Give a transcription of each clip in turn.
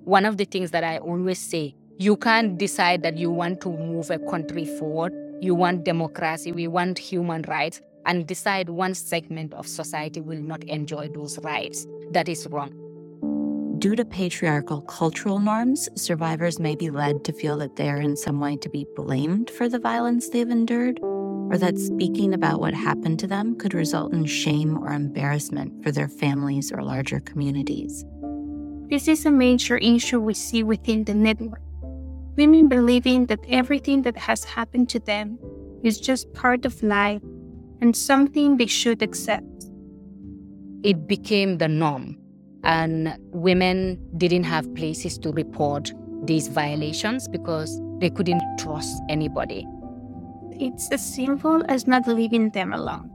one of the things that I always say, you can't decide that you want to move a country forward, you want democracy, we want human rights, and decide one segment of society will not enjoy those rights. That is wrong. Due to patriarchal cultural norms, survivors may be led to feel that they are in some way to be blamed for the violence they've endured, or that speaking about what happened to them could result in shame or embarrassment for their families or larger communities. This is a major issue we see within the network. Women believing that everything that has happened to them is just part of life and something they should accept. It became the norm, and women didn't have places to report these violations because they couldn't trust anybody. It's as simple as not leaving them alone.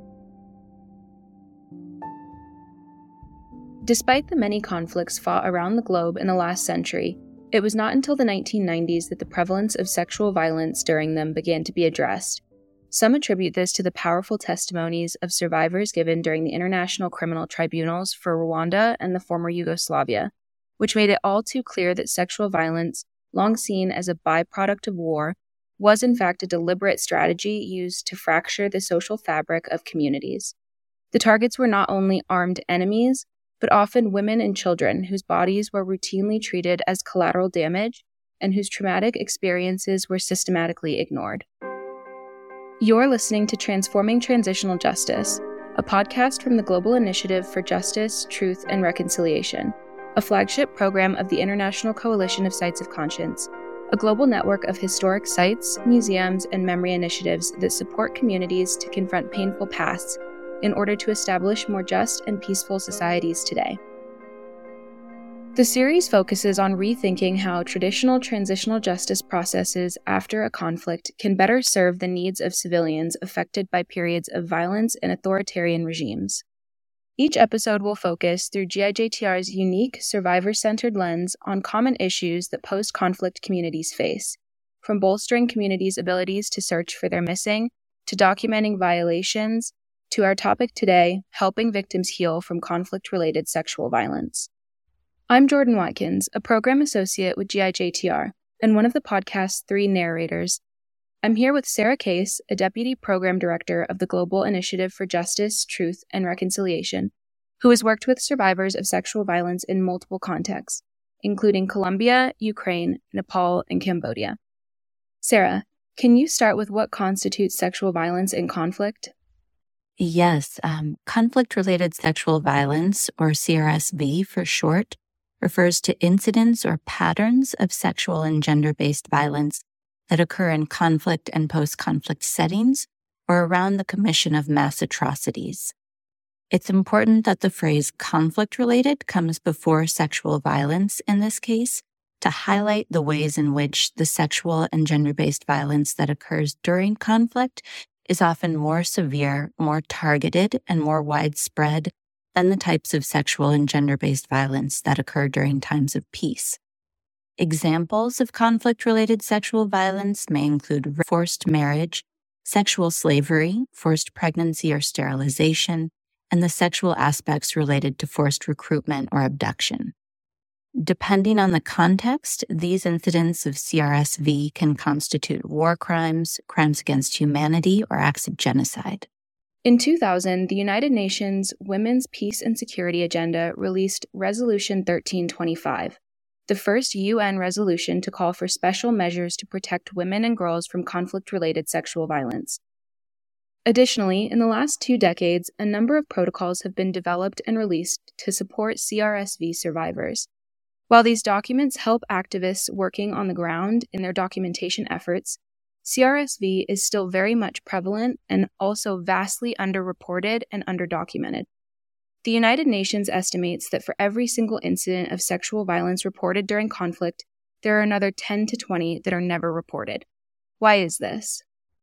Despite the many conflicts fought around the globe in the last century, it was not until the 1990s that the prevalence of sexual violence during them began to be addressed. Some attribute this to the powerful testimonies of survivors given during the International Criminal Tribunals for Rwanda and the former Yugoslavia, which made it all too clear that sexual violence, long seen as a byproduct of war, was in fact a deliberate strategy used to fracture the social fabric of communities. The targets were not only armed enemies, but often women and children whose bodies were routinely treated as collateral damage and whose traumatic experiences were systematically ignored. You're listening to Transforming Transitional Justice, a podcast from the Global Initiative for Justice, Truth, and Reconciliation, a flagship program of the International Coalition of Sites of Conscience, a global network of historic sites, museums, and memory initiatives that support communities to confront painful pasts in order to establish more just and peaceful societies today. The series focuses on rethinking how traditional transitional justice processes after a conflict can better serve the needs of civilians affected by periods of violence and authoritarian regimes. Each episode will focus, through GIJTR's unique survivor-centered lens, on common issues that post-conflict communities face, from bolstering communities' abilities to search for their missing, to documenting violations, to our topic today, helping victims heal from conflict-related sexual violence. I'm Jordan Watkins, a program associate with GIJTR, and one of the podcast's 3 narrators. I'm here with Sarah Case, a deputy program director of the Global Initiative for Justice, Truth, and Reconciliation, who has worked with survivors of sexual violence in multiple contexts, including Colombia, Ukraine, Nepal, and Cambodia. Sarah, can you start with what constitutes sexual violence in conflict? Yes, conflict-related sexual violence, or CRSV for short, refers to incidents or patterns of sexual and gender-based violence that occur in conflict and post-conflict settings or around the commission of mass atrocities. It's important that the phrase conflict-related comes before sexual violence in this case to highlight the ways in which the sexual and gender-based violence that occurs during conflict is often more severe, more targeted, and more widespread than the types of sexual and gender-based violence that occur during times of peace. Examples of conflict-related sexual violence may include forced marriage, sexual slavery, forced pregnancy or sterilization, and the sexual aspects related to forced recruitment or abduction. Depending on the context, these incidents of CRSV can constitute war crimes, crimes against humanity, or acts of genocide. In 2000, the United Nations Women's Peace and Security Agenda released Resolution 1325, the first UN resolution to call for special measures to protect women and girls from conflict-related sexual violence. Additionally, in the last 2 decades, a number of protocols have been developed and released to support CRSV survivors. While these documents help activists working on the ground in their documentation efforts, CRSV is still very much prevalent and also vastly underreported and underdocumented. The United Nations estimates that for every single incident of sexual violence reported during conflict, there are another 10 to 20 that are never reported. Why is this?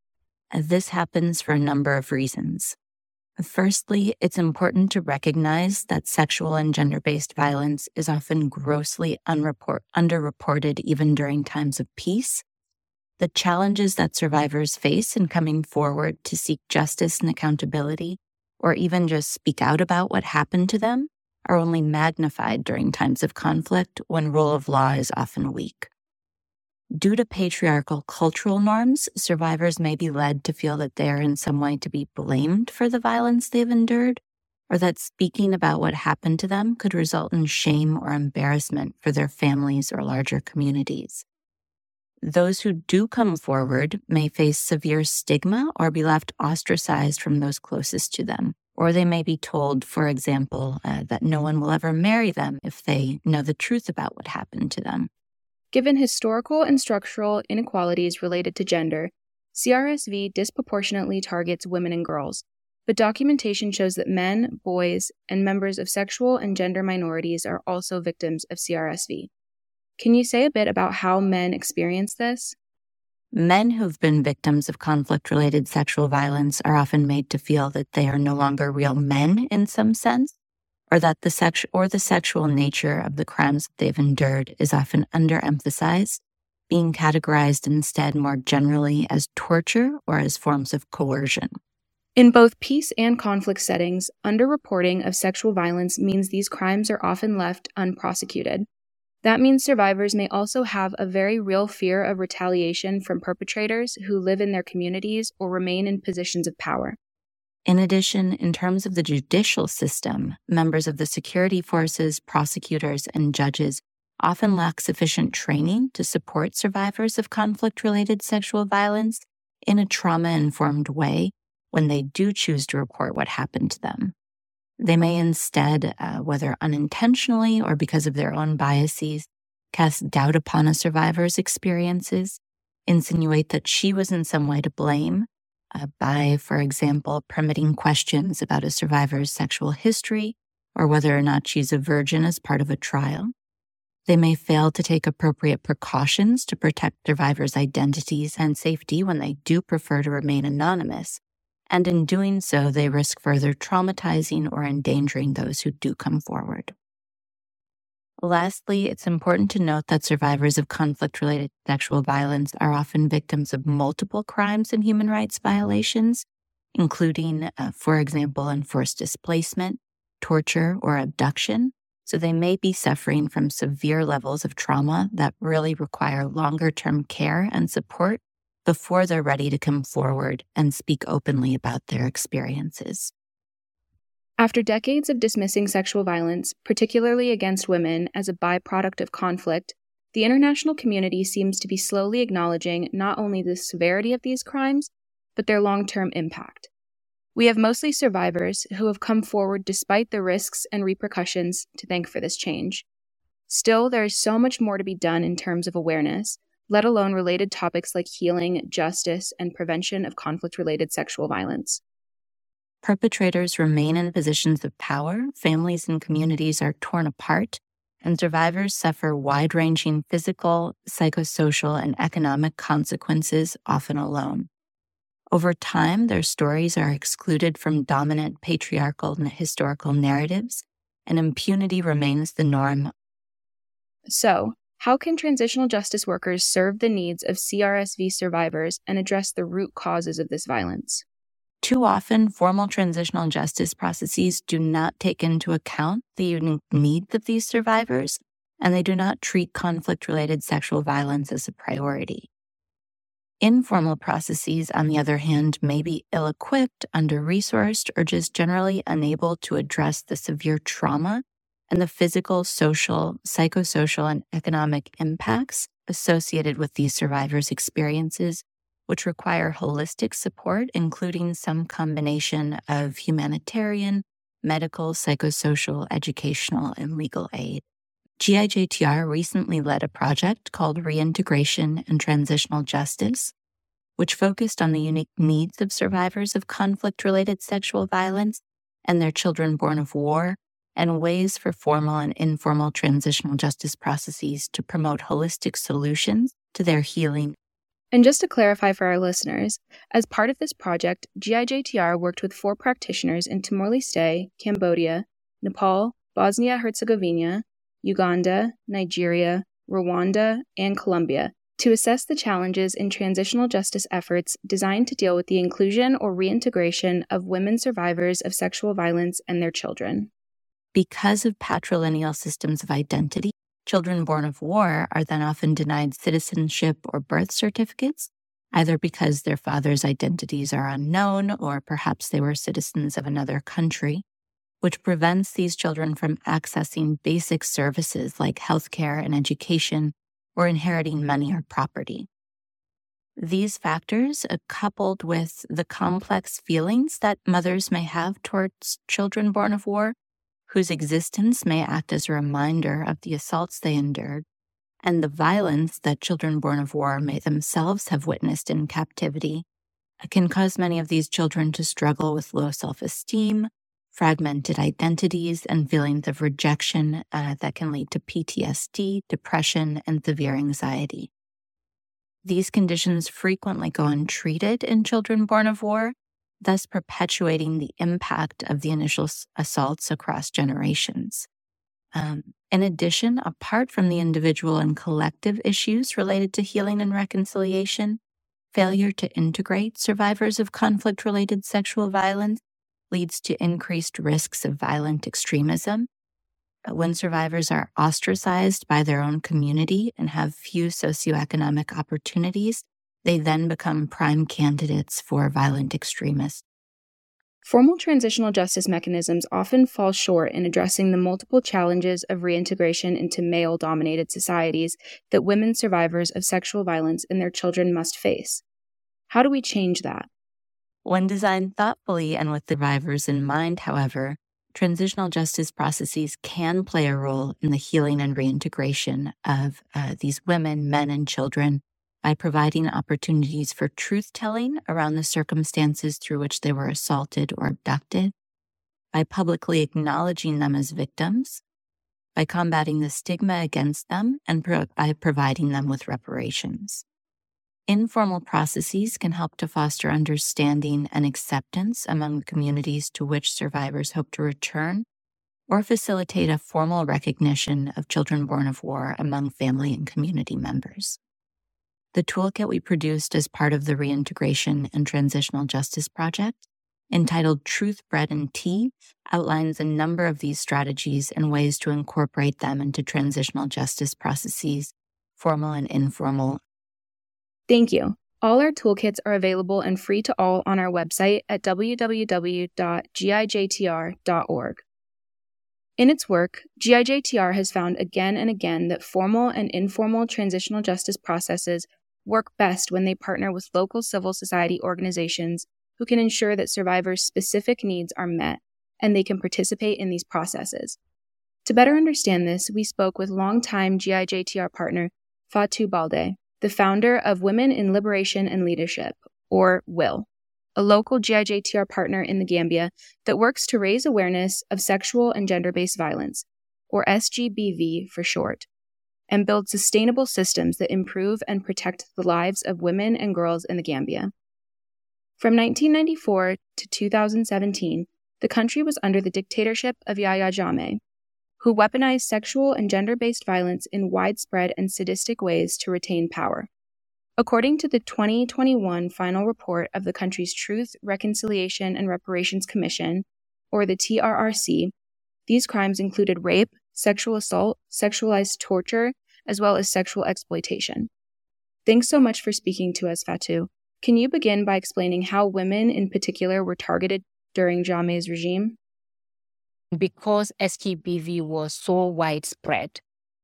This happens for a number of reasons. Firstly, it's important to recognize that sexual and gender-based violence is often grossly underreported even during times of peace. The challenges that survivors face in coming forward to seek justice and accountability, or even just speak out about what happened to them, are only magnified during times of conflict when rule of law is often weak. Due to patriarchal cultural norms, survivors may be led to feel that they are in some way to be blamed for the violence they've endured, or that speaking about what happened to them could result in shame or embarrassment for their families or larger communities. Those who do come forward may face severe stigma or be left ostracized from those closest to them. Or they may be told, for example, that no one will ever marry them if they know the truth about what happened to them. Given historical and structural inequalities related to gender, CRSV disproportionately targets women and girls, but documentation shows that men, boys, and members of sexual and gender minorities are also victims of CRSV. Can you say a bit about how men experience this? Men who've been victims of conflict-related sexual violence are often made to feel that they are no longer real men in some sense, or that the sexual nature of the crimes that they've endured is often underemphasized, being categorized instead more generally as torture or as forms of coercion. In both peace and conflict settings, underreporting of sexual violence means these crimes are often left unprosecuted. That means survivors may also have a very real fear of retaliation from perpetrators who live in their communities or remain in positions of power. In addition, in terms of the judicial system, members of the security forces, prosecutors, and judges often lack sufficient training to support survivors of conflict-related sexual violence in a trauma-informed way when they do choose to report what happened to them. They may instead, whether unintentionally or because of their own biases, cast doubt upon a survivor's experiences, insinuate that she was in some way to blame by, for example, permitting questions about a survivor's sexual history or whether or not she's a virgin as part of a trial. They may fail to take appropriate precautions to protect survivors' identities and safety when they do prefer to remain anonymous, and in doing so, they risk further traumatizing or endangering those who do come forward. Lastly, it's important to note that survivors of conflict-related sexual violence are often victims of multiple crimes and human rights violations, including, for example, enforced displacement, torture, or abduction. So they may be suffering from severe levels of trauma that really require longer-term care and support before they're ready to come forward and speak openly about their experiences. After decades of dismissing sexual violence, particularly against women, as a byproduct of conflict, the international community seems to be slowly acknowledging not only the severity of these crimes, but their long-term impact. We have mostly survivors who have come forward despite the risks and repercussions to thank for this change. Still, there is so much more to be done in terms of awareness, let alone related topics like healing, justice, and prevention of conflict-related sexual violence. Perpetrators remain in positions of power, families and communities are torn apart, and survivors suffer wide-ranging physical, psychosocial, and economic consequences, often alone. Over time, their stories are excluded from dominant patriarchal and historical narratives, and impunity remains the norm. So, how can transitional justice workers serve the needs of CRSV survivors and address the root causes of this violence? Too often, formal transitional justice processes do not take into account the unique needs of these survivors, and they do not treat conflict-related sexual violence as a priority. Informal processes, on the other hand, may be ill-equipped, under-resourced, or just generally unable to address the severe trauma and the physical, social, psychosocial, and economic impacts associated with these survivors' experiences, which require holistic support, including some combination of humanitarian, medical, psychosocial, educational, and legal aid. GIJTR recently led a project called Reintegration and Transitional Justice, which focused on the unique needs of survivors of conflict-related sexual violence and their children born of war, and ways for formal and informal transitional justice processes to promote holistic solutions to their healing. And just to clarify for our listeners, as part of this project, GIJTR worked with 4 practitioners in Timor-Leste, Cambodia, Nepal, Bosnia-Herzegovina, Uganda, Nigeria, Rwanda, and Colombia to assess the challenges in transitional justice efforts designed to deal with the inclusion or reintegration of women survivors of sexual violence and their children. Because of patrilineal systems of identity, children born of war are then often denied citizenship or birth certificates, either because their father's identities are unknown or perhaps they were citizens of another country, which prevents these children from accessing basic services like healthcare and education or inheriting money or property. These factors, coupled with the complex feelings that mothers may have towards children born of war, whose existence may act as a reminder of the assaults they endured, and the violence that children born of war may themselves have witnessed in captivity, can cause many of these children to struggle with low self-esteem, fragmented identities, and feelings of rejection that can lead to PTSD, depression, and severe anxiety. These conditions frequently go untreated in children born of war, thus perpetuating the impact of the initial assaults across generations. In addition, apart from the individual and collective issues related to healing and reconciliation, failure to integrate survivors of conflict-related sexual violence leads to increased risks of violent extremism. When survivors are ostracized by their own community and have few socioeconomic opportunities, they then become prime candidates for violent extremists. Formal transitional justice mechanisms often fall short in addressing the multiple challenges of reintegration into male-dominated societies that women survivors of sexual violence and their children must face. How do we change that? When designed thoughtfully and with survivors in mind, however, transitional justice processes can play a role in the healing and reintegration of these women, men, and children by providing opportunities for truth-telling around the circumstances through which they were assaulted or abducted, by publicly acknowledging them as victims, by combating the stigma against them, and by providing them with reparations. Informal processes can help to foster understanding and acceptance among the communities to which survivors hope to return, or facilitate a formal recognition of children born of war among family and community members. The toolkit we produced as part of the Reintegration and Transitional Justice Project, entitled Truth, Bread, and Tea, outlines a number of these strategies and ways to incorporate them into transitional justice processes, formal and informal. Thank you. All our toolkits are available and free to all on our website at www.gijtr.org. In its work, GIJTR has found again and again that formal and informal transitional justice processes work best when they partner with local civil society organizations who can ensure that survivors' specific needs are met and they can participate in these processes. To better understand this, we spoke with longtime GIJTR partner Fatou Balde, the founder of Women in Liberation and Leadership, or WIL, a local GIJTR partner in the Gambia that works to raise awareness of sexual and gender-based violence, or SGBV for short, and build sustainable systems that improve and protect the lives of women and girls in the Gambia. From 1994 to 2017, the country was under the dictatorship of Yahya Jammeh, who weaponized sexual and gender-based violence in widespread and sadistic ways to retain power. According to the 2021 final report of the country's Truth, Reconciliation, and Reparations Commission, or the TRRC, these crimes included rape, sexual assault, sexualized torture, as well as sexual exploitation. Thanks so much for speaking to us, Fatou. Can you begin by explaining how women in particular were targeted during Jammeh's regime? Because SGBV was so widespread,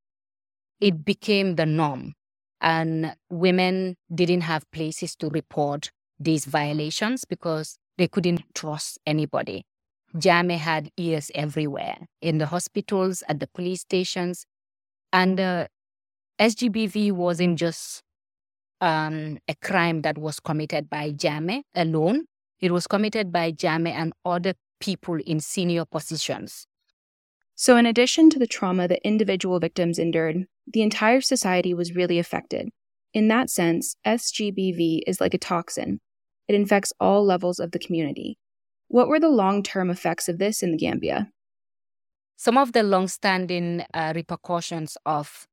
it became the norm, and women didn't have places to report these violations because they couldn't trust anybody. Jammeh had ears everywhere, in the hospitals, at the police stations, and SGBV wasn't just a crime that was committed by Jammeh alone. It was committed by Jammeh and other people in senior positions. So in addition to the trauma that individual victims endured, the entire society was really affected. In that sense, SGBV is like a toxin. It infects all levels of the community. What were the long-term effects of this in the Gambia? Some of the long-standing repercussions of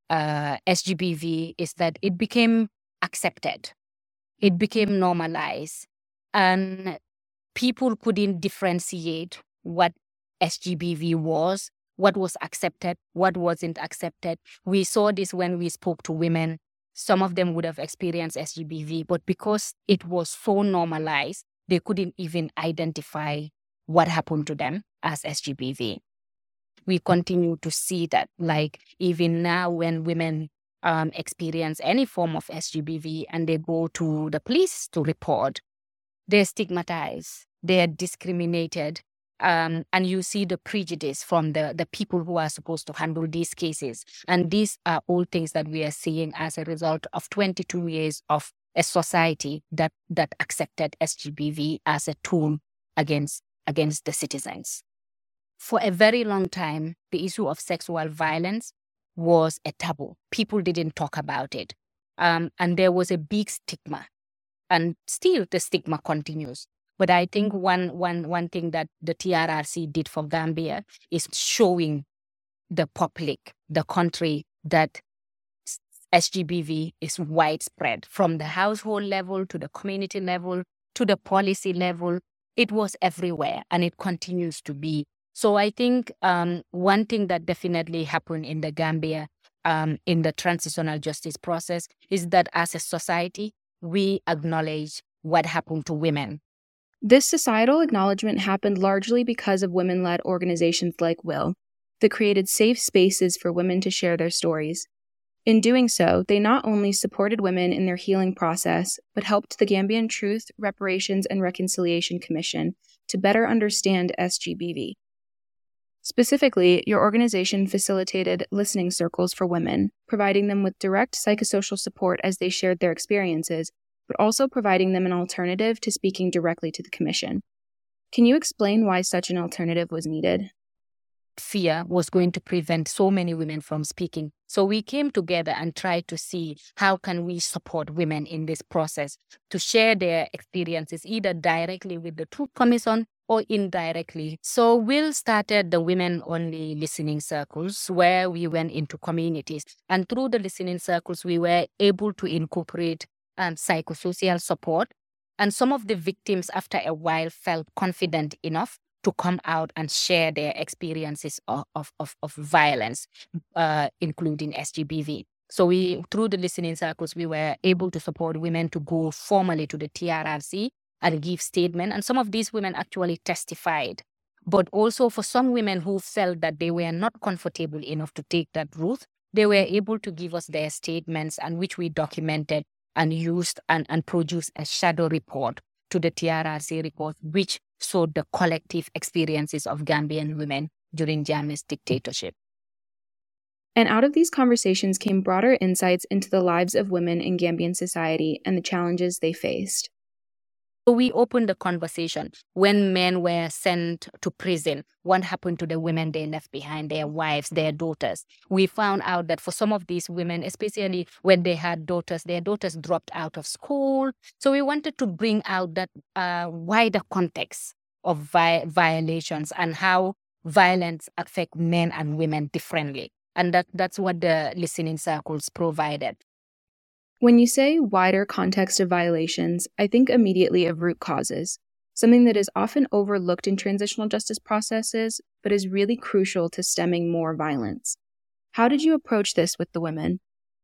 SGBV is that it became accepted. It became normalized. And people couldn't differentiate what SGBV was, what was accepted, what wasn't accepted. We saw this when we spoke to women. Some of them would have experienced SGBV, but because it was so normalized, they couldn't even identify what happened to them as SGBV. We continue to see that, like even now when women experience any form of SGBV and they go to the police to report, they're stigmatized, they're discriminated, and you see the prejudice from the people who are supposed to handle these cases. And these are all things that we are seeing as a result of 22 years of a society that accepted SGBV as a tool against the citizens. For a very long time, the issue of sexual violence was a taboo. People didn't talk about it. And there was a big stigma. And still the stigma continues. But I think one thing that the TRRC did for Gambia is showing the public, the country, that SGBV is widespread from the household level to the community level to the policy level. It was everywhere and it continues to be. So I think one thing that definitely happened in the Gambia in the transitional justice process is that as a society, we acknowledge what happened to women. This societal acknowledgement happened largely because of women-led organizations like WILL that created safe spaces for women to share their stories. In doing so, they not only supported women in their healing process, but helped the Gambian Truth, Reparations, and Reconciliation Commission to better understand SGBV. Specifically, your organization facilitated listening circles for women, providing them with direct psychosocial support as they shared their experiences, but also providing them an alternative to speaking directly to the Commission. Can you explain why such an alternative was needed? Fear was going to prevent so many women from speaking. So we came together and tried to see how can we support women in this process to share their experiences either directly with the Truth Commission or indirectly. So WILL started the women-only listening circles where we went into communities. And through the listening circles, we were able to incorporate psychosocial support. And some of the victims, after a while, felt confident enough to come out and share their experiences of violence, including SGBV. So through the listening circles, we were able to support women to go formally to the TRRC and give statement. And some of these women actually testified. But also for some women who felt that they were not comfortable enough to take that route, they were able to give us their statements, and which we documented and used and produced a shadow report to the TRRC report, which showed the collective experiences of Gambian women during Jammeh's dictatorship. And out of these conversations came broader insights into the lives of women in Gambian society and the challenges they faced. So we opened the conversation. When men were sent to prison, what happened to the women they left behind, their wives, their daughters? We found out that for some of these women, especially when they had daughters, their daughters dropped out of school. So we wanted to bring out that wider context of violations and how violence affects men and women differently. And that's what the listening circles provided. When you say wider context of violations, I think immediately of root causes, something that is often overlooked in transitional justice processes, but is really crucial to stemming more violence. How did you approach this with the women?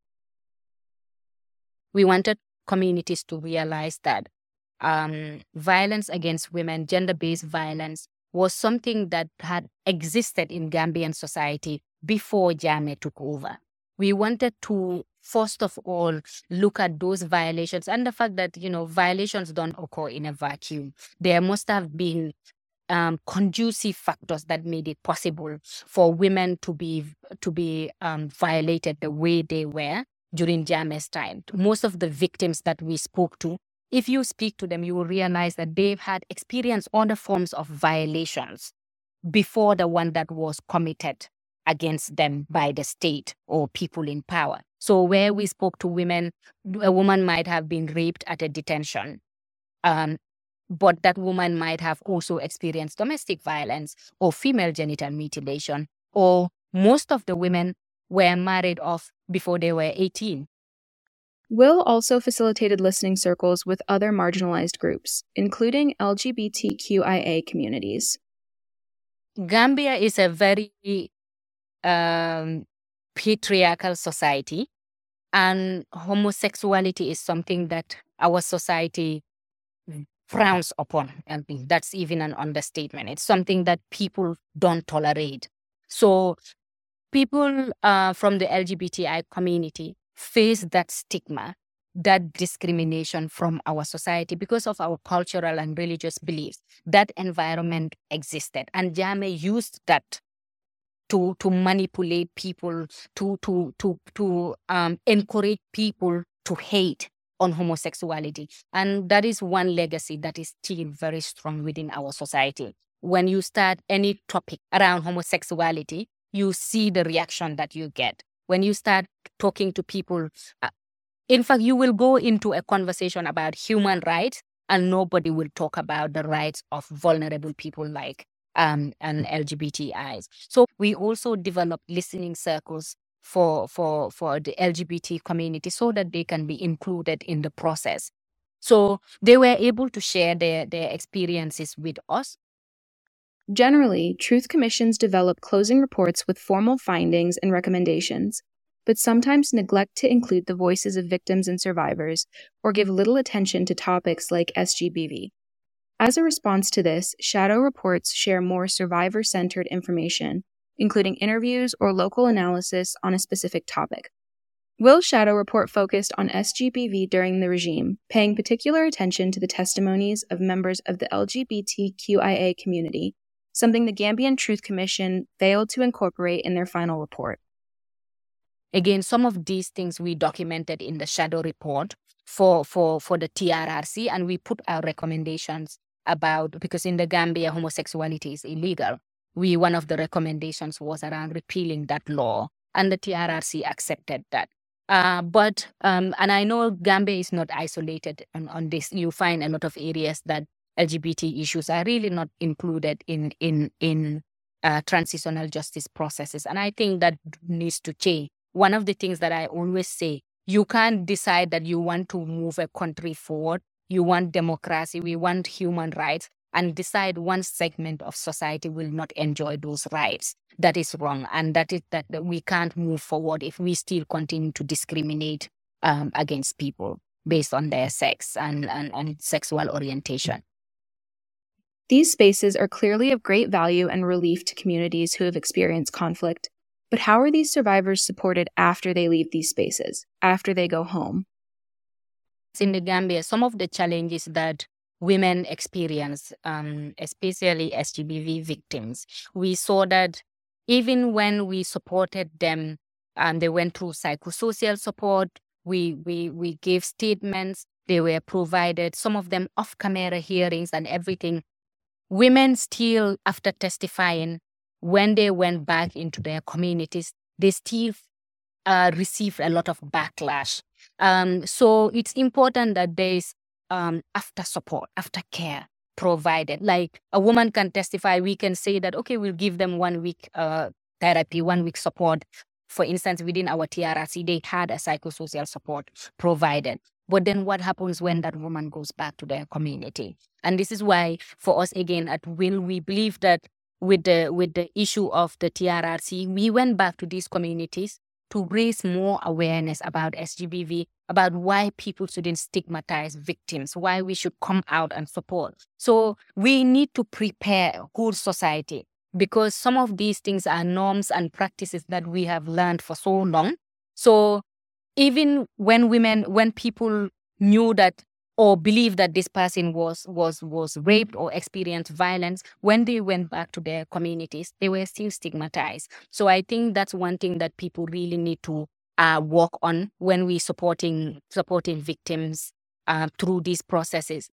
We wanted communities to realize that violence against women, gender-based violence, was something that had existed in Gambian society before Jammeh took over. We wanted to, first of all, look at those violations and the fact that, violations don't occur in a vacuum. There must have been conducive factors that made it possible for women to be violated the way they were during Jammeh's time. Most of the victims that we spoke to, if you speak to them, you will realize that they've had experienced other forms of violations before the one that was committed against them by the state or people in power. So where we spoke to women, a woman might have been raped at a detention, but that woman might have also experienced domestic violence or female genital mutilation, or most of the women were married off before they were 18. WILL also facilitated listening circles with other marginalized groups, including LGBTQIA communities. Gambia is a very patriarchal society, and homosexuality is something that our society frowns upon. I mean, that's even an understatement. It's something that people don't tolerate. So people from the LGBTI community face that stigma, that discrimination from our society because of our cultural and religious beliefs. That environment existed, and Jammeh used that to manipulate people, to encourage people to hate on homosexuality. And that is one legacy that is still very strong within our society. When you start any topic around homosexuality, you see the reaction that you get. When you start talking to people, in fact, you will go into a conversation about human rights and nobody will talk about the rights of vulnerable people like and LGBTIs. So we also develop listening circles for the LGBT community so that they can be included in the process. So they were able to share their experiences with us. Generally, truth commissions develop closing reports with formal findings and recommendations, but sometimes neglect to include the voices of victims and survivors or give little attention to topics like SGBV. As a response to this, shadow reports share more survivor-centered information, including interviews or local analysis on a specific topic. Will's shadow report focused on SGBV during the regime, paying particular attention to the testimonies of members of the LGBTQIA community, something the Gambian Truth Commission failed to incorporate in their final report. Again, some of these things we documented in the shadow report for the TRRC, and we put our recommendations about, because in the Gambia, homosexuality is illegal. One of the recommendations was around repealing that law, and the TRRC accepted that. And I know Gambia is not isolated on this. You find a lot of areas that LGBT issues are really not included in transitional justice processes. And I think that needs to change. One of the things that I always say, you can't decide that you want to move a country forward. You want democracy, we want human rights, and decide one segment of society will not enjoy those rights. That is wrong. And that we can't move forward if we still continue to discriminate against people based on their sex and sexual orientation. These spaces are clearly of great value and relief to communities who have experienced conflict. But how are these survivors supported after they leave these spaces, after they go home? In the Gambia, some of the challenges that women experience, especially SGBV victims, we saw that even when we supported them and they went through psychosocial support, we gave statements, they were provided, some of them off-camera hearings and everything. Women still, after testifying, when they went back into their communities, they still received a lot of backlash. So it's important that there is after support, after care provided. Like a woman can testify, we can say that, okay, we'll give them 1 week therapy, 1 week support. For instance, within our TRRC, they had a psychosocial support provided. But then what happens when that woman goes back to their community? And this is why, for us, again, at Will, we believe that with the issue of the TRRC, we went back to these communities to raise more awareness about SGBV, about why people shouldn't stigmatize victims, why we should come out and support. So we need to prepare a whole society, because some of these things are norms and practices that we have learned for so long. So even when people knew that or believe that this person was raped or experienced violence, when they went back to their communities, they were still stigmatized. So I think that's one thing that people really need to work on when we supporting victims through these processes.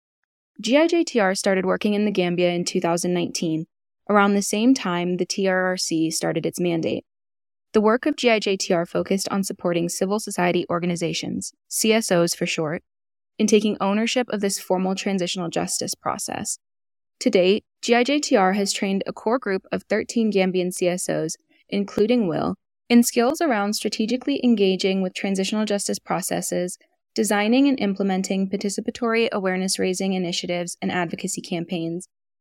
GIJTR started working in the Gambia in 2019, around the same time the TRRC started its mandate. The work of GIJTR focused on supporting civil society organizations, CSOs for short, in taking ownership of this formal transitional justice process. To date, GIJTR has trained a core group of 13 Gambian CSOs, including Will, in skills around strategically engaging with transitional justice processes, designing and implementing participatory awareness-raising initiatives and advocacy campaigns,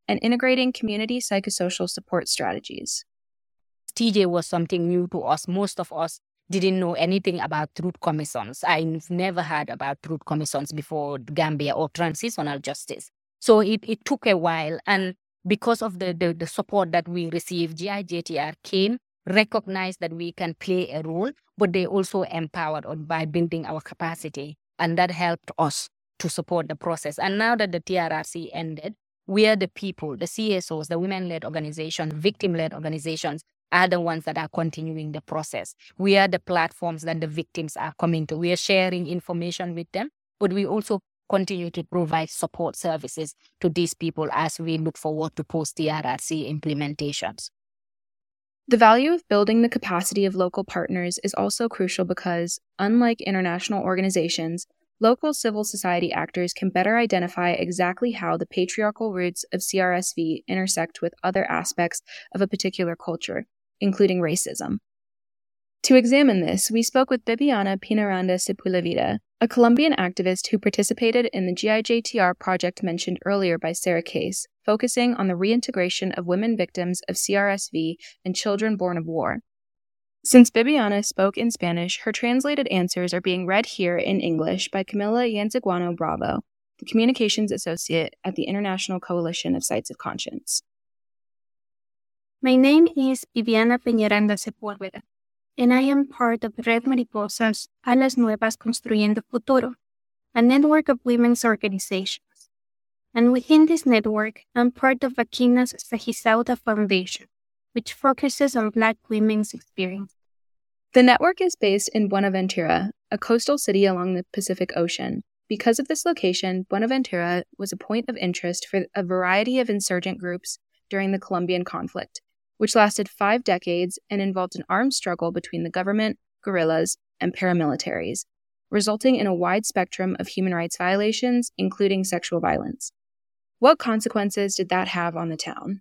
and integrating community psychosocial support strategies. TJ was something new to us. Most of us didn't know anything about truth commissions. I've never heard about truth commissions before Gambia or transitional justice. So it took a while. And because of the support that we received, GIJTR came, recognized that we can play a role, but they also empowered us by building our capacity. And that helped us to support the process. And now that the TRRC ended, we are the people, the CSOs, the women-led organizations, victim-led organizations, are the ones that are continuing the process. We are the platforms that the victims are coming to. We are sharing information with them, but we also continue to provide support services to these people as we look forward to post-TRRC implementations. The value of building the capacity of local partners is also crucial because, unlike international organizations, local civil society actors can better identify exactly how the patriarchal roots of CRSV intersect with other aspects of a particular culture, including racism. To examine this, we spoke with Bibiana Pinaranda Sipulavida, a Colombian activist who participated in the GIJTR project mentioned earlier by Sarah Case, focusing on the reintegration of women victims of CRSV and children born of war. Since Bibiana spoke in Spanish, her translated answers are being read here in English by Camila Yanzaguano Bravo, the Communications Associate at the International Coalition of Sites of Conscience. My name is Bibiana Peñaranda Sepúlveda, and I am part of Red Mariposas Alas Nuevas Construyendo Futuro, a network of women's organizations. And within this network, I'm part of Aquina's Sagisauda Foundation, which focuses on Black women's experience. The network is based in Buenaventura, a coastal city along the Pacific Ocean. Because of this location, Buenaventura was a point of interest for a variety of insurgent groups during the Colombian conflict, which lasted 5 decades and involved an armed struggle between the government, guerrillas, and paramilitaries, resulting in a wide spectrum of human rights violations, including sexual violence. What consequences did that have on the town?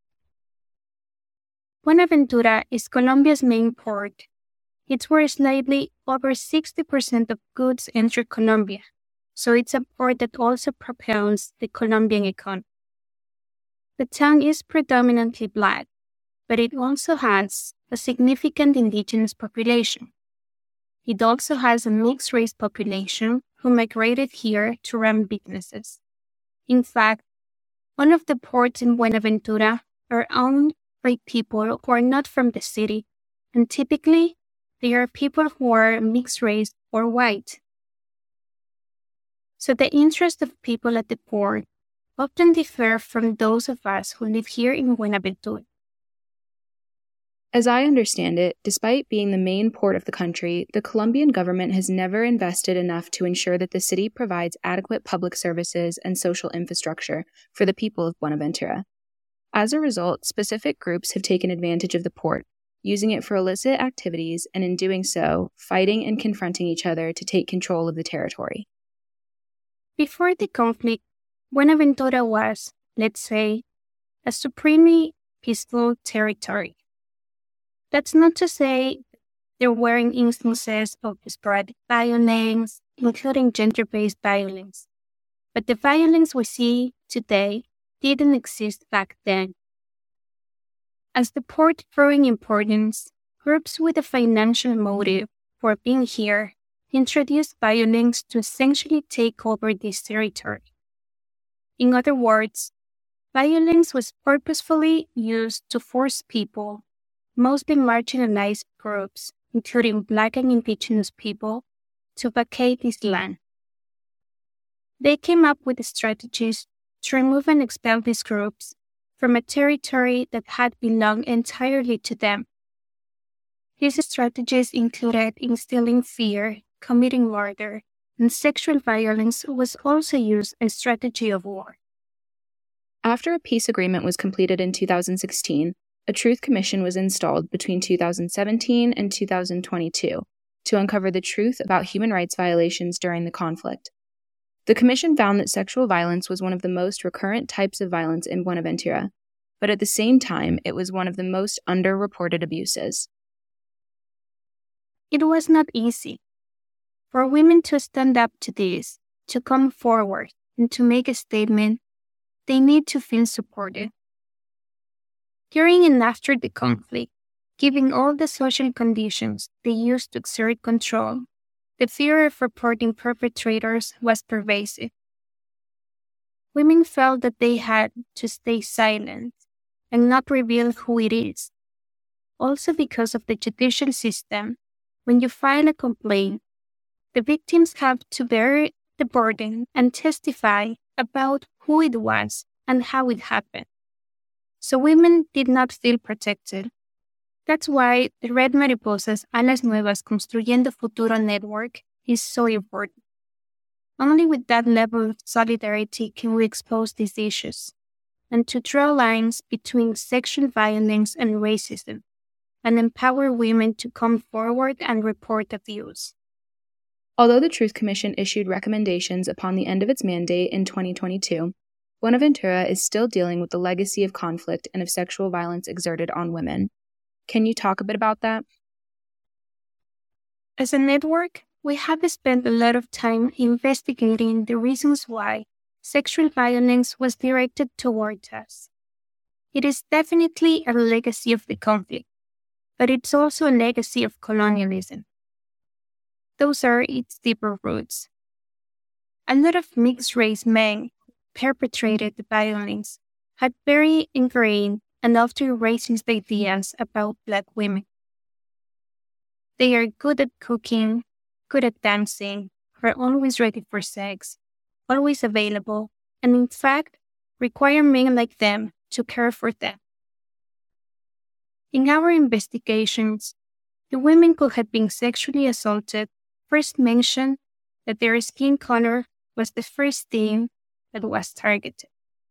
Buenaventura is Colombia's main port. It's where slightly over 60% of goods enter Colombia, so it's a port that also propels the Colombian economy. The town is predominantly Black, but it also has a significant indigenous population. It also has a mixed-race population who migrated here to run businesses. In fact, one of the ports in Buenaventura are owned by people who are not from the city, and typically, they are people who are mixed race or white. So the interests of people at the port often differ from those of us who live here in Buenaventura. As I understand it, despite being the main port of the country, the Colombian government has never invested enough to ensure that the city provides adequate public services and social infrastructure for the people of Buenaventura. As a result, specific groups have taken advantage of the port, using it for illicit activities, and in doing so, fighting and confronting each other to take control of the territory. Before the conflict, Buenaventura was, let's say, a supremely peaceful territory. That's not to say there weren't instances of sporadic violence, including gender-based violence. But the violence we see today didn't exist back then. As the port grew in importance, groups with a financial motive for being here introduced violence to essentially take over this territory. In other words, violence was purposefully used to force people, mostly marginalized groups, including Black and Indigenous people, to vacate this land. They came up with strategies to remove and expel these groups from a territory that had belonged entirely to them. These strategies included instilling fear, committing murder, and sexual violence was also used as a strategy of war. After a peace agreement was completed in 2016, a Truth Commission was installed between 2017 and 2022 to uncover the truth about human rights violations during the conflict. The commission found that sexual violence was one of the most recurrent types of violence in Buenaventura, but at the same time, it was one of the most underreported abuses. It was not easy for women to stand up to this, to come forward, and to make a statement. they need to feel supported. During and after the conflict, given all the social conditions they used to exert control, the fear of reporting perpetrators was pervasive. Women felt that they had to stay silent and not reveal who it is. Also because of the judicial system, when you file a complaint, the victims have to bear the burden and testify about who it was and how it happened. So women did not feel protected. That's why the Red Mariposas Alas Nuevas Construyendo Futuro network is so important. Only with that level of solidarity can we expose these issues and to draw lines between sexual violence and racism and empower women to come forward and report abuse. Although the Truth Commission issued recommendations upon the end of its mandate in 2022, Buenaventura is still dealing with the legacy of conflict and of sexual violence exerted on women. Can you talk a bit about that? As a network, we have spent a lot of time investigating the reasons why sexual violence was directed towards us. It is definitely a legacy of the conflict, but it's also a legacy of colonialism. Those are its deeper roots. A lot of mixed-race men who perpetrated the violence had very ingrained and often racist ideas about Black women. They are good at cooking, good at dancing, are always ready for sex, always available, and in fact, require men like them to care for them. In our investigations, the women who had been sexually assaulted first mentioned that their skin color was the first thing that was targeted.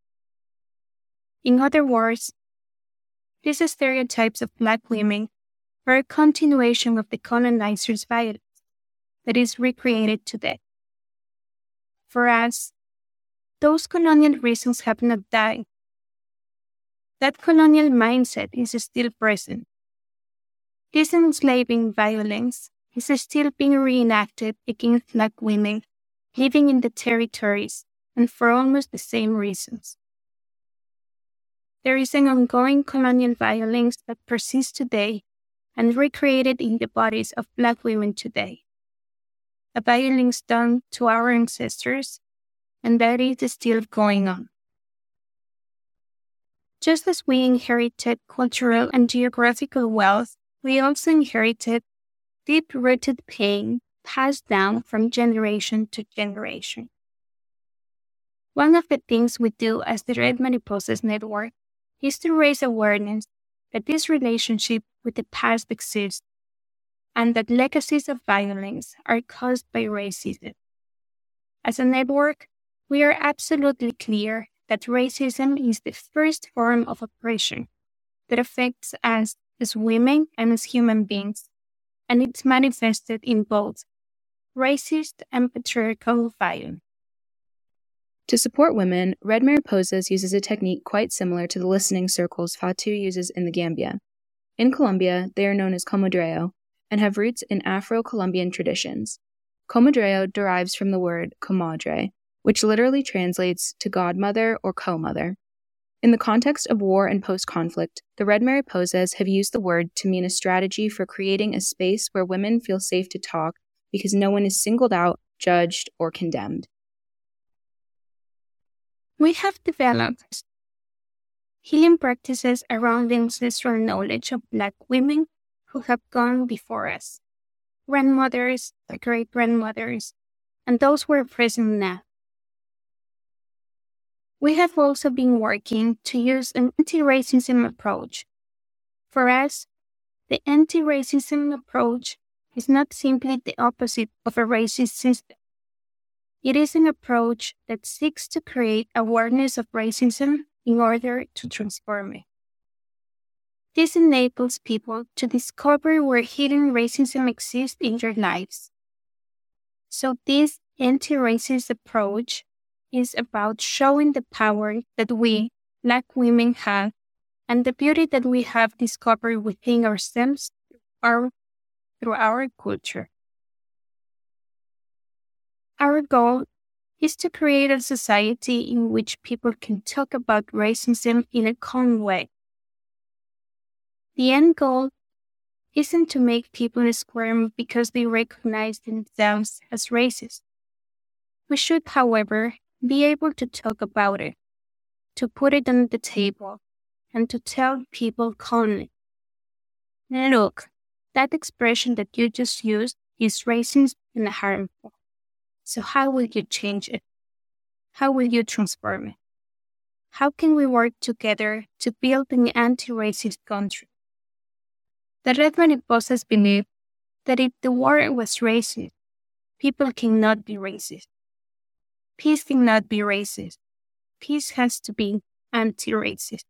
In other words, these stereotypes of Black women are a continuation of the colonizers' violence that is recreated today. For us, those colonial reasons have not died. That colonial mindset is still present. This enslaving violence is still being reenacted against Black women living in the territories and for almost the same reasons. There is an ongoing colonial violence that persists today and recreated in the bodies of Black women today. A violence done to our ancestors, and that is still going on. Just as we inherited cultural and geographical wealth, we also inherited deep-rooted pain passed down from generation to generation. One of the things we do as the Red Mariposas Network is to raise awareness that this relationship with the past exists and that legacies of violence are caused by racism. As a network, we are absolutely clear that racism is the first form of oppression that affects us as women and as human beings, and it's manifested in both racist and patriarchal violence. To support women, Red Mariposas uses a technique quite similar to the listening circles Fatu uses in the Gambia. In Colombia, they are known as comodreo and have roots in Afro-Colombian traditions. Comodreo derives from the word comadre, which literally translates to godmother or co-mother. In the context of war and post-conflict, the Red Mariposas have used the word to mean a strategy for creating a space where women feel safe to talk because no one is singled out, judged, or condemned. We have developed healing practices around the ancestral knowledge of Black women who have gone before us, grandmothers, great-grandmothers, and those who are present now. We have also been working to use an anti-racism approach. For us, the anti-racism approach is not simply the opposite of a racist system. It is an approach that seeks to create awareness of racism in order to transform it. This enables people to discover where hidden racism exists in their lives. So this anti-racist approach is about showing the power that we, Black women, have and the beauty that we have discovered within ourselves through our culture. Our goal is to create a society in which people can talk about racism in a calm way. The end goal isn't to make people squirm because they recognize themselves as racist. We should, however, be able to talk about it, to put it on the table, and to tell people calmly, look, that expression that you just used is racist and harmful. So how will you change it? How will you transform it? How can we work together to build an anti-racist country? The Red Mariposas believe that if the world was racist, people cannot be racist. Peace cannot be racist. Peace has to be anti-racist.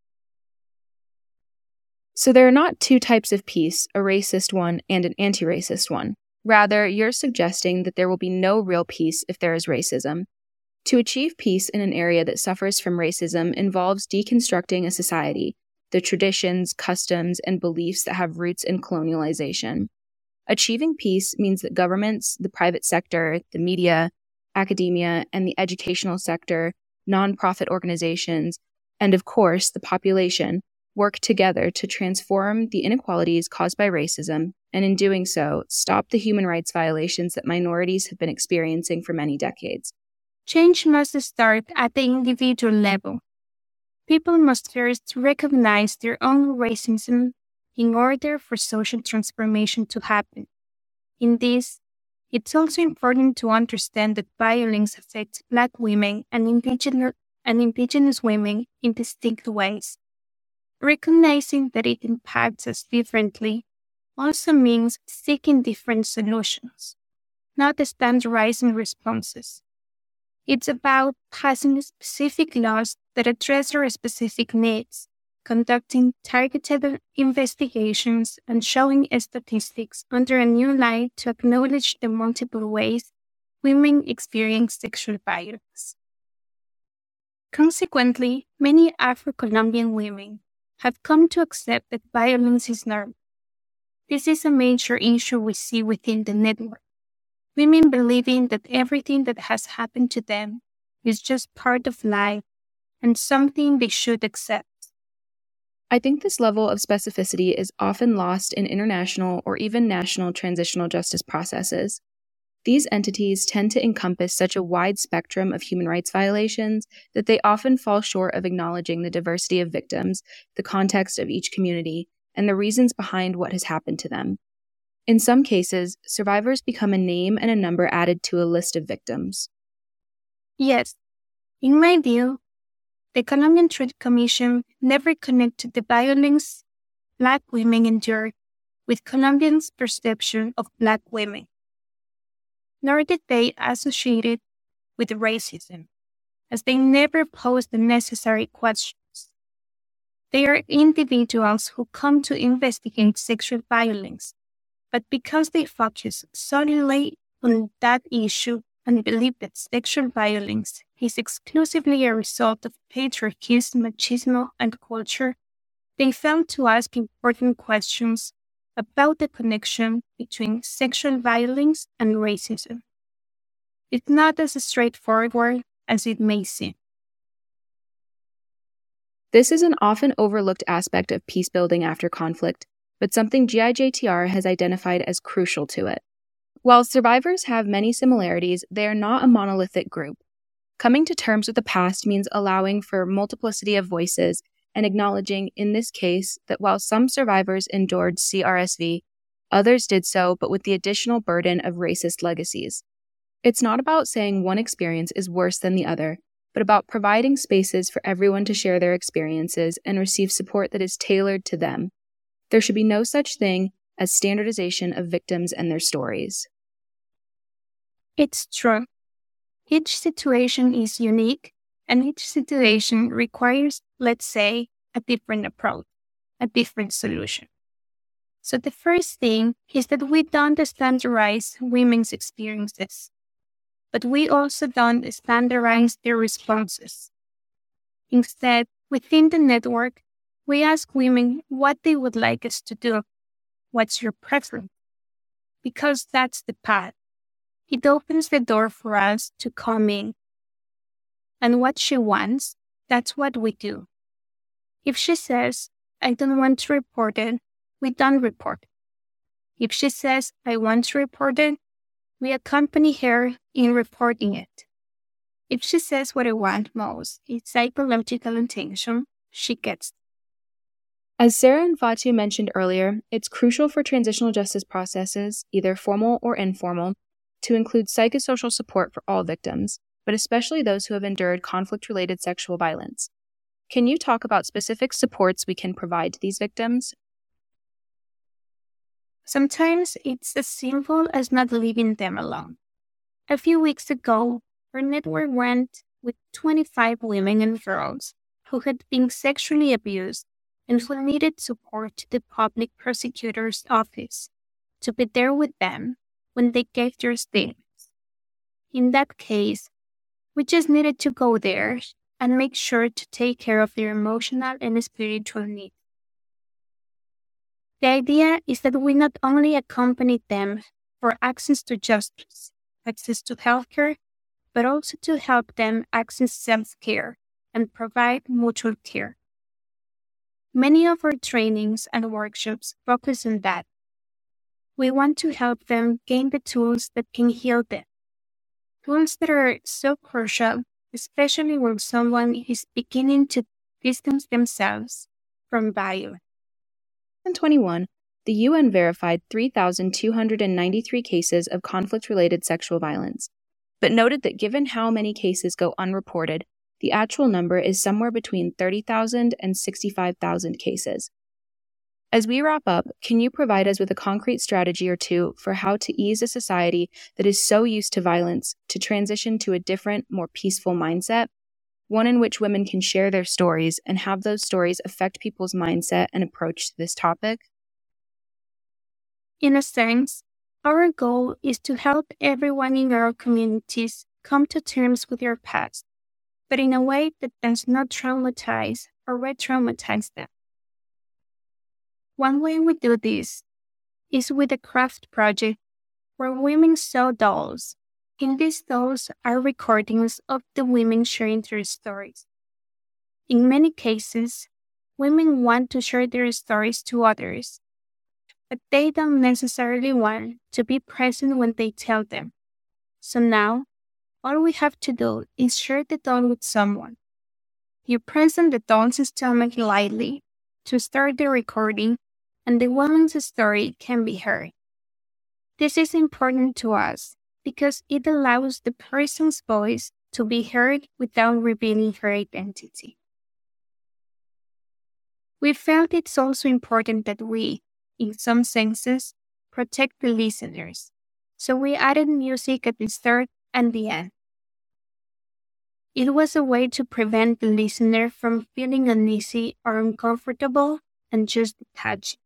So there are not two types of peace, a racist one and an anti-racist one. Rather, you're suggesting that there will be no real peace if there is racism. To achieve peace in an area that suffers from racism involves deconstructing a society, the traditions, customs, and beliefs that have roots in colonialization. Achieving peace means that governments, the private sector, the media, academia, and the educational sector, nonprofit organizations, and of course, the population, work together to transform the inequalities caused by racism, and in doing so, stop the human rights violations that minorities have been experiencing for many decades. Change must start at the individual level. People must first recognize their own racism in order for social transformation to happen. In this, it's also important to understand that violence affects Black women and indigenous women in distinct ways. Recognizing that it impacts us differently also means seeking different solutions, not standardizing responses. It's about passing specific laws that address our specific needs, conducting targeted investigations, and showing statistics under a new light to acknowledge the multiple ways women experience sexual violence. Consequently, many Afro-Colombian women have come to accept that violence is normal. This is a major issue we see within the network. Women believing that everything that has happened to them is just part of life and something they should accept. I think this level of specificity is often lost in international or even national transitional justice processes. These entities tend to encompass such a wide spectrum of human rights violations that they often fall short of acknowledging the diversity of victims, the context of each community, and the reasons behind what has happened to them. In some cases, survivors become a name and a number added to a list of victims. Yes, in my view, the Colombian Truth Commission never connected the violence Black women endure with Colombians' perception of Black women, nor did they associate it with racism, as they never posed the necessary questions. They are individuals who come to investigate sexual violence, but because they focus solely on that issue and believe that sexual violence is exclusively a result of patriarchy, machismo, and culture, they failed to ask important questions about the connection between sexual violence and racism. It's not as straightforward as it may seem. This is an often overlooked aspect of peace building after conflict, but something GIJTR has identified as crucial to it. While survivors have many similarities, they are not a monolithic group. Coming to terms with the past means allowing for multiplicity of voices and acknowledging, in this case, that while some survivors endured CRSV, others did so but with the additional burden of racist legacies. It's not about saying one experience is worse than the other, but about providing spaces for everyone to share their experiences and receive support that is tailored to them. There should be no such thing as standardization of victims and their stories. It's true. Each situation is unique, and each situation requires, let's say, a different approach, a different solution. So the first thing is that we don't standardize women's experiences, but we also don't standardize their responses. Instead, within the network, we ask women what they would like us to do. What's your preference? Because that's the path. It opens the door for us to come in. And what she wants, that's what we do. If she says, I don't want to report it, we don't report it. If she says, I want to report it, we accompany her in reporting it. If she says what I want most is psychological attention, she gets it. As Sarah and Fatu mentioned earlier, it's crucial for transitional justice processes, either formal or informal, to include psychosocial support for all victims, but especially those who have endured conflict-related sexual violence. Can you talk about specific supports we can provide to these victims? Sometimes it's as simple as not leaving them alone. A few weeks ago, our network went with 25 women and girls who had been sexually abused and who needed support to the public prosecutor's office to be there with them when they gave their statements. In that case, we just needed to go there and make sure to take care of their emotional and spiritual needs. The idea is that we not only accompany them for access to justice, access to healthcare, but also to help them access self-care and provide mutual care. Many of our trainings and workshops focus on that. We want to help them gain the tools that can heal them. Tools that are so crucial, especially when someone is beginning to distance themselves from violence. In 2021, the UN verified 3,293 cases of conflict-related sexual violence, but noted that given how many cases go unreported, the actual number is somewhere between 30,000 and 65,000 cases. As we wrap up, can you provide us with a concrete strategy or two for how to ease a society that is so used to violence to transition to a different, more peaceful mindset, one in which women can share their stories and have those stories affect people's mindset and approach to this topic? In a sense, our goal is to help everyone in our communities come to terms with their past, but in a way that does not traumatize or re-traumatize them. One way we do this is with a craft project where women sew dolls. In these dolls are recordings of the women sharing their stories. In many cases, women want to share their stories to others, but they don't necessarily want to be present when they tell them. So now, all we have to do is share the doll with someone. You press on the doll's stomach lightly to start the recording, and the woman's story can be heard. This is important to us because it allows the person's voice to be heard without revealing her identity. We felt it's also important that we, in some senses, protect the listeners, so we added music at the start and the end. It was a way to prevent the listener from feeling uneasy or uncomfortable and just detaching.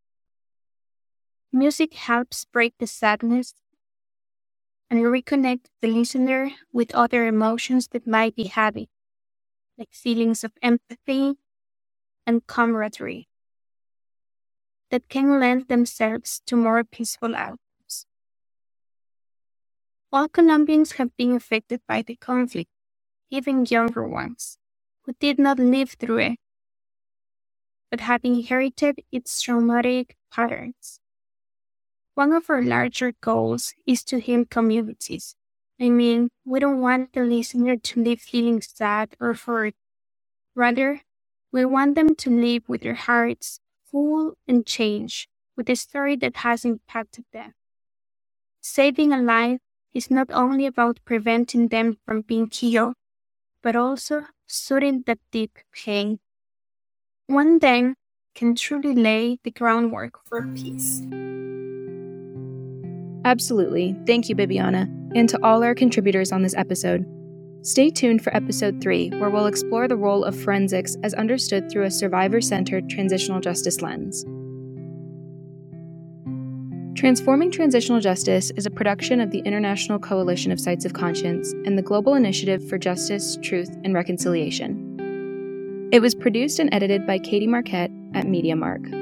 Music helps break the sadness and reconnect the listener with other emotions that might be heavy, like feelings of empathy and camaraderie, that can lend themselves to more peaceful outcomes. All Colombians have been affected by the conflict, even younger ones, who did not live through it, but have inherited its traumatic patterns. One of our larger goals is to heal communities. We don't want the listener to live feeling sad or hurt. Rather, we want them to live with their hearts full and changed with a story that has impacted them. Saving a life is not only about preventing them from being killed, but also soothing that deep pain. One then can truly lay the groundwork for peace. Absolutely. Thank you, Bibiana, and to all our contributors on this episode. Stay tuned for episode 3, where we'll explore the role of forensics as understood through a survivor-centered transitional justice lens. Transforming Transitional Justice is a production of the International Coalition of Sites of Conscience and the Global Initiative for Justice, Truth, and Reconciliation. It was produced and edited by Katie Marquette at MediaMark.